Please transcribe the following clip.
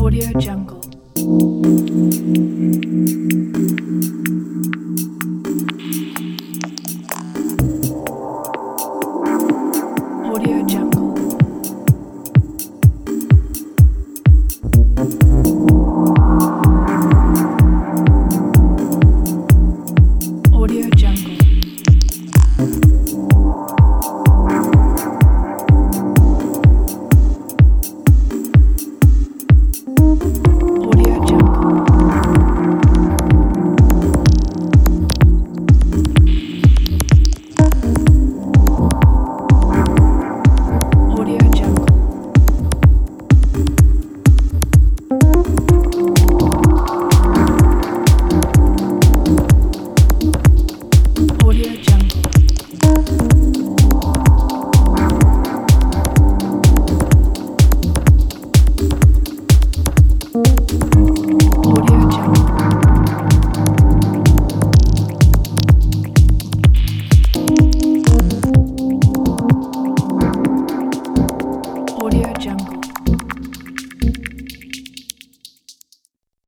Audio Jungle. Audio Jungle. Audio Jungle. Audio Jungle. Audio Jungle. Audio Jungle. Audio Jungle. Audio Jungle.